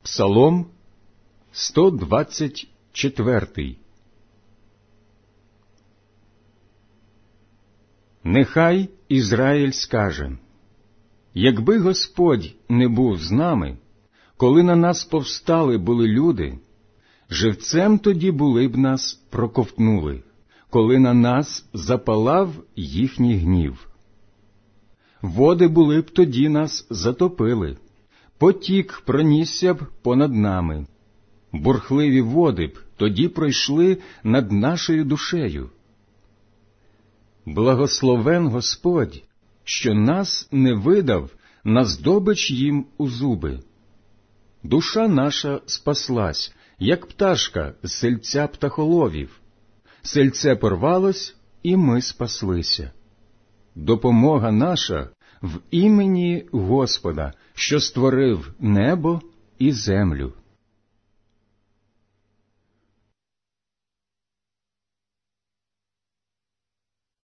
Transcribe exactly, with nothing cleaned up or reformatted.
Псалом сто двадцять четвертий. Нехай Ізраїль скаже: якби Господь не був з нами, коли на нас повстали були люди, живцем тоді були б нас проковтнули, коли на нас запалав їхній гнів. Води були б тоді нас затопили, потік пронісся б понад нами, бурхливі води б тоді пройшли над нашою душею. Благословен Господь, що нас не видав на здобич їм у зуби. Душа наша спаслась, як пташка з сельця птахоловів. Сельце порвалось, і ми спаслися. Допомога наша в імені Господа, що створив небо і землю.